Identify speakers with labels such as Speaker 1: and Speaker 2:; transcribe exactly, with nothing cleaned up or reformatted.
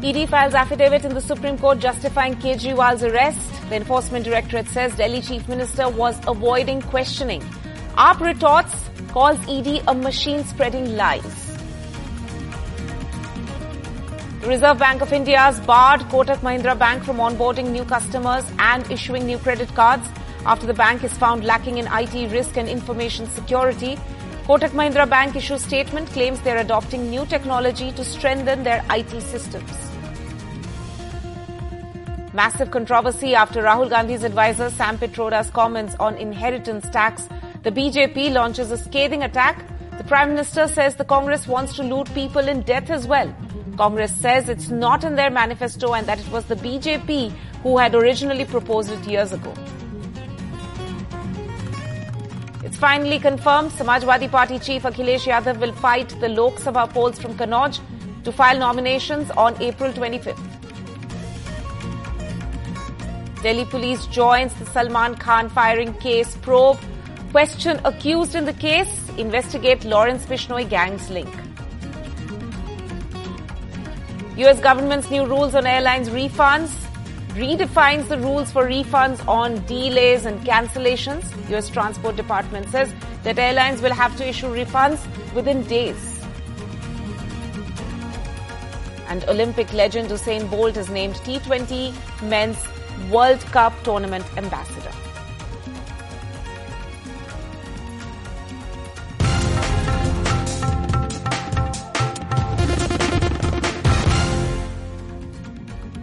Speaker 1: E D files affidavit in the Supreme Court justifying Kejriwal's arrest. The Enforcement Directorate says Delhi Chief Minister was avoiding questioning. A A P retorts, calls E D a machine spreading lies. The Reserve Bank of India has barred Kotak Mahindra Bank from onboarding new customers and issuing new credit cards after the bank is found lacking in I T risk and information security. Kotak Mahindra Bank issues statement, claims they are adopting new technology to strengthen their I T systems. Massive controversy after Rahul Gandhi's advisor Sam Pitroda's comments on inheritance tax. The B J P launches a scathing attack. The Prime Minister says the Congress wants to loot people in death as well. Congress says it's not in their manifesto and that it was the B J P who had originally proposed it years ago. It's finally confirmed Samajwadi Party Chief Akhilesh Yadav will fight the Lok Sabha polls from Kannauj to file nominations on April twenty-fifth. Delhi police joins the Salman Khan firing case probe. Question accused in the case. Investigate Lawrence Bishnoi gang's link. U S government's new rules on airlines refunds redefines the rules for refunds on delays and cancellations. U S Transport Department says that airlines will have to issue refunds within days. And Olympic legend Usain Bolt is named T twenty Men's World Cup Tournament Ambassador.